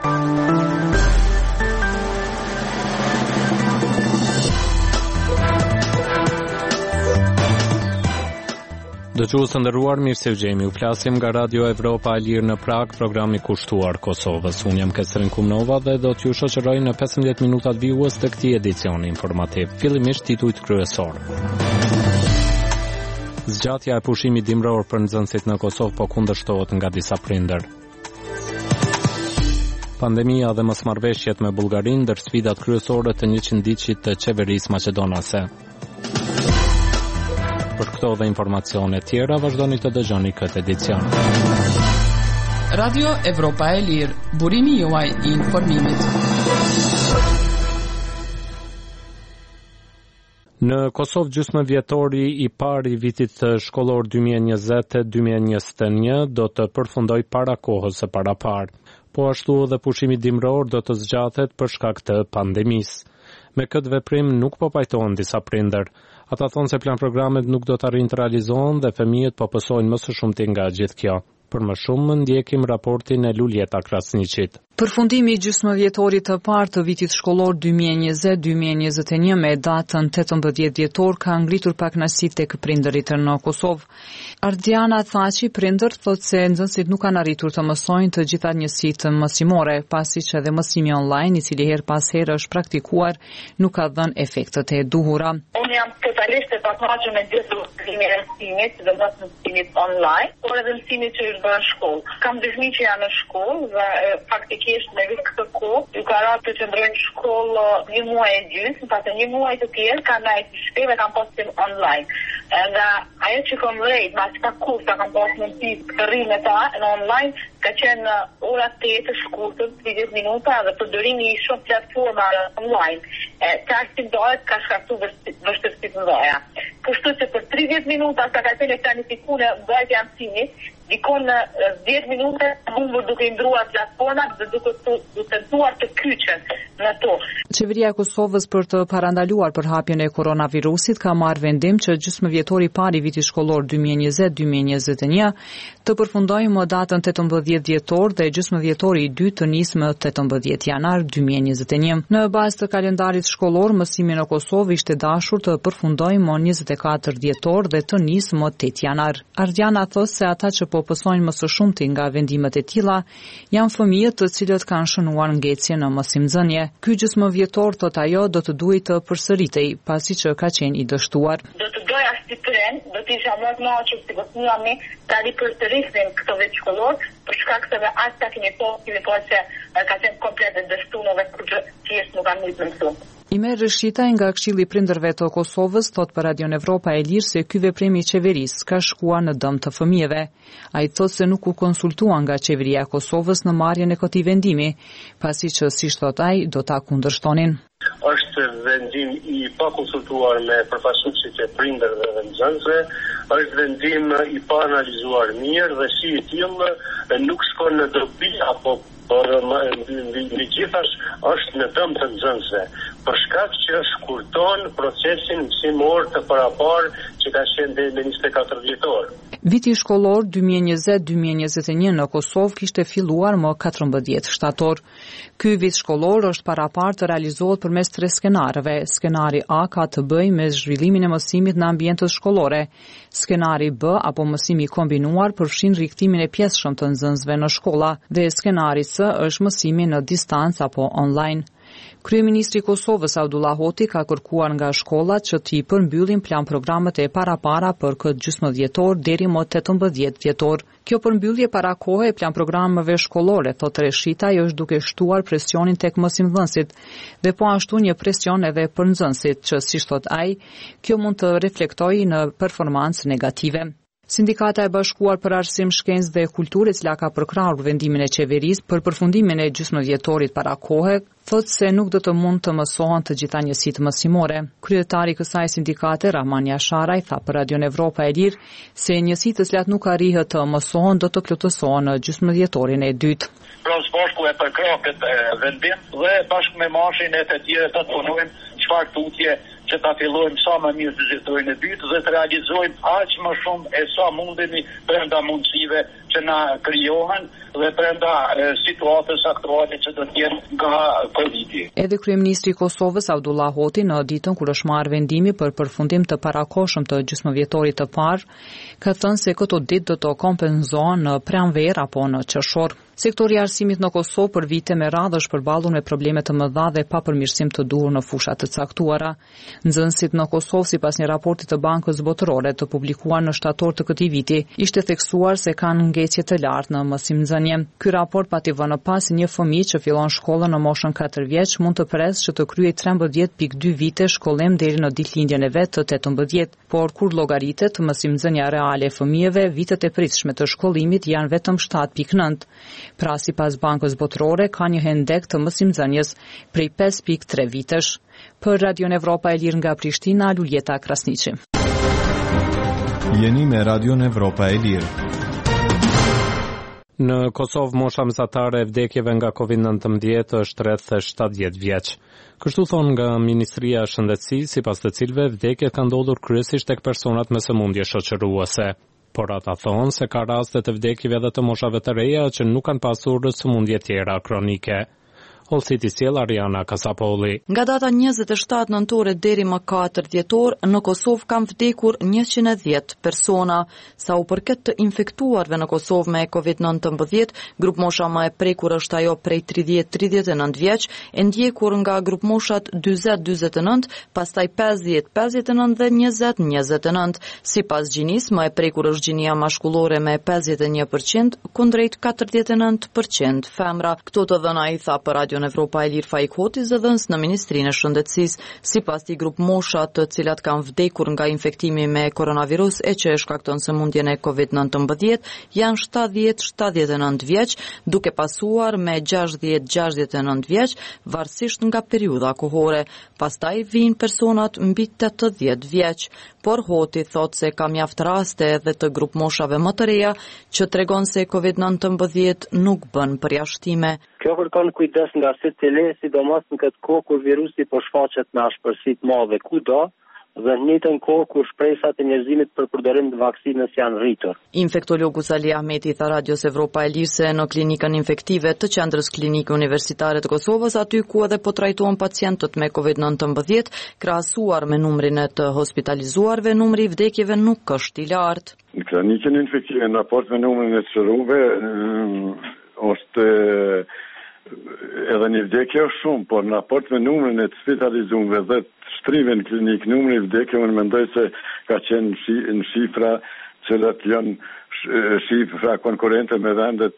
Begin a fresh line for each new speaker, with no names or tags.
Dëgjues të nderuar, mirë se u gjemi. U flasim nga Radio Evropa e Lirë në Prag, programi kushtuar Kosovës. Unë jam Kesrin Kumnova dhe do t'ju shoqëroj në 15 minutat vijues të këtij edicioni informativ. Fillimisht titujt kryesor. Zgjatja e pushimit dimror për nxënësit në Kosovë po kundërshtohet nga disa prindër. Pandemia dhe mosmarrëveshjet me Bullgarinë ndër sfidat kryesore të 100 ditësit të qeverisë maqedonase. Për këto dhe informacione tjera, vazhdoni të dëgjoni këtë edicion.
Radio Evropa e Lirë, burimi juaj I informimit.
Në Kosovë gjysmëvjetori I parë I vitit shkollor 2020-2021 do të përfundoj para kohës së paraparë. Po ashtu edhe pushimi dimror do të zgjatet për shkak të pandemisë. Me këtë veprim nuk po pajtohen disa prindër. Ata thonë se plan programet nuk do të arrijnë të realizohen dhe fëmijët po pësojnë më së shumti nga gjithë kjo. Për më shumë ndjekim raportin e Luljeta Krasniqit.
Përfundimi I gjysmëvjetorit të parë të vitit shkollor 2020-2021 me datën 18 dhjetor ka ngritur pakënaqësi tek prindërit në Kosovë. Ardiana Thaçi, prindër, thotë se nxënësit nuk kanë arritur të mësojnë të gjitha njësitë mësimore, pasi që edhe mësimi online, I cili her pas here është praktikuar, nuk ka dhënë efektet e duhura.
Unë jam totalisht e pakënaqur me gjithë mësimin e mësimit, dhe mësimit online, por edhe mësimit që është bërë në shkollë. Kam dy fëmijë që janë në shkollë dhe faktikisht me vit këtë kohë, ju ka rarë të qëndrojnë në shkollë 1 muaj e gjysmë, pastaj 1 muaj të tjerë kanë ndajtur shpejt dhe kanë pasur online. Dhe ajo që kam vërejt, ma që ka kursa kam pasur mundësi të rri me ta në online, ka qenë ora 8 të shkurtër, 30 minuta dhe përdorimi I shumë platforma online. Çasti dohet ka shkaktuar vështirësi të mëdha. Kështu që për 30 minuta sa ka qenë planifikuar mbajtja e mësimit, dikon në 10 minuta humbur duke I ndruar platformat dhe duke tentuar të kyçen në to.
Qeveria e Kosovës për të parandaluar përhapjen e koronavirusit ka marrë vendim që gjysmëvjetori I parë I vitit shkollor 2020-2021 të përfundojë më datën 18 dhjetor dhe gjysmëvjetori I dytë të nisë më 18 janar 2021. Në bazë të kalendarit shkollor, mësimi në Kosovë ishte dashur të përfundojë më 24 dhjetor dhe të nisë më 8 janar. Ardiana thotë se ata që po pësojnë më së shumti nga vendimet e tilla janë fëmijët të cilët kanë shënuar ngecje në mësimdhënie. Ky gjysmëvjetor thotë ajo do të duhej të përsëritej pasi që ka qenë I dështuar.
Do të doja si tren, do të isha më të kënaqur si fëmia mi tani për të rrisnin këtë vit shkollor, për shkak se ata kemi se ka qenë komplet e dështuar dhe thjesht nuk kanë nitur mësu.
Imer Rëshita nga Këshilli I Prindërve të Kosovës thotë për Radio Evropa e Lirë se ky veprim I qeverisë ka shkuar në dëm të fëmijëve. Ai thotë se nuk u konsultuan nga qeveria e Kosovës në marrjen e këtij vendimi, pasi që siç thotë ai do ta kundërshtonin.
Është vendim I pa konsultuar me përfaqësuesit e prindërve dhe nxënësve, është vendim I pa analizuar mirë dhe si I tillë nuk shkon në dobi apo por mbi gjithash është në dëm të nxënësve, për shkak që shkurton procesin mësimor të paraparë që ka qenë deri në 24 dhjetor.
Viti shkollor 2020-2021 në Kosovë kishte filluar më 14 shtator. Ky vit shkollor është paraparë të realizohet përmes 3 skenareve. Skenari A ka të bëjë me zhvillimin e mësimit në ambientet shkollore. Skenari B apo mësimi kombinuar përfshin rikthimin e pjesëshëm të nxënësve në shkolla dhe skenari C është mësimi në distancë apo online. Kryeministri I Kosovës Abdullah Hoti ka kërkuar nga shkollat që t'i përmbyllin plan programet e parapara për këtë gjysmëvjetor deri më 18 dhjetor. Kjo përmbyllje para kohe e plan programeve shkollore, thotë Reshita, është duke shtuar presionin tek mësimdhënësit dhe po ashtu një presion edhe për nxënësit, që siç thotë ai, kjo mund të reflektojë në performancë negative. Sindikata e Bashkuar për Arsim, Shkencë dhe Kulturë, e cila ka përkrahur vendimin e qeverisë për përfundimin e gjysmëvjetorit para kohe, thotë se nuk do të mund të mësohen të gjitha njësitë mësimore. Kryetari I kësaj sindikate, Rahman Jasharaj, tha për Radio Evropa e Lirë se njësitë të cilat nuk arrihet të mësohen do të plotësohen në gjysmëvjetorin e dytë.
Bashku e përkrah këtë vendim dhe bashkë me mashin e të tjerë të punojmë çfarë tutje që ta fillojmë sa më mirë vizitorin e dytë dhe të realizojmë aq më shumë e sa mundemi brenda mundësive që na krijohen dhe brenda situatës aktuale që do të jenë nga Covid-i.
Edhe kryeministri i Kosovës Abdullah Hoti në ditën kur është marrë vendimi për përfundim të parakohshëm të gjysmëvjetorit të parë, ka thënë se këto ditë do të kompenzohen në pranverë apo në qershor. Sektori i arsimit në Kosovë për vite me radhë është përballur me probleme të mëdha dhe papërmirësim të duhur në fusha të caktuara. Nxënësit në Kosovë, sipas një raporti të Bankës Botërore të publikuar në shtator të këtij viti, ishte theksuar se kanë ngecje të lartë në mësimdhënie. Ky raport pati vënë pas një fëmijë që fillon shkollën në moshën 4 vjeç mund të presë që të kryejë 13.2 vite shkollim deri në ditëlindjen e vet të 18, por kur llogaritet mësimdhënia reale e fëmijëve, vitet e pritshme të shkollimit janë vetëm 7.9. Pra, sipas Bankës Botërore, ka një hendek të mësimdhënies prej 5.3 vitesh. Për Radio Evropa e Lirë nga Prishtina, Luljeta Krasniqi.
Jeni me Radio Evropa e Lirë.
Në Kosovë, mosha mesatare e vdekjeve nga COVID-19 është rreth 70 vjeç. Kështu thon nga Ministria e Shëndetësisë, sipas të cilëve vdekjet kanë ndodhur kryesisht tek personat me sëmundje shoqëruese. Por ata thonë se ka raste të vdekjeve edhe të moshave të reja që nuk kanë pasur sëmundje tjera kronike. Olsiti sjell Ariana Kasapolli.
Nga data 27 nëntore deri më 4 dhjetor, në Kosovë kanë vdekur 110 persona. Sa u përket të infektuarve në Kosovë me COVID-19, grup mosha më e prekur është ajo prej 30-39 vjeç, e ndjekur nga grup moshat 40-49, pastaj 50-59 dhe 20-29. Sipas gjinisë, më e prekur është gjinia mashkullore me 51%, kundrejt 49% femra. Këto të dhëna i tha për Radio në Evropa e Lirë Faik Hoti, zëdhënës në Ministrinë e Shëndetësisë. Sipas tij, grup mosha të cilat kanë vdekur nga infektimi me koronavirus e që e shkakton sëmundjen e COVID-19 janë 70-79 vjeç, duke pasuar me 60-69 vjeç, varësisht nga periudha kohore. Pastaj vijnë personat mbi 80 vjeç. Por Hoti thot se ka mjaft raste edhe të grup moshave më të reja që tregon se COVID-19 nuk bën përjashtime.
Kjo kërkon kujdes nga secili, sidomos në këtë kohë kur virusi po shfaqet me ashpërsi të madhe kudo, dhe në njëjtën kohë kur shpresat e njerëzimit për përdorim të vaksinës janë rritur.
Infektologu Sali Ahmeti tha Radios Evropa e Lirë se në klinikën infektive të Qendrës Klinike Universitare të Kosovës, aty ku edhe po trajtohen pacientët me COVID-19, krahasuar me numrin e të hospitalizuarve, numri i vdekjeve nuk është i lartë.
Në klinikën infektive në raport me numrin e të shëruve është edhe një vdekje është shumë, por në raport me numrin e të hospitalizuarve dhe shtrive në klinik, numri i vdekjeve mendoj se ka qenë në shifra cilat janë shifra konkurrente me vendet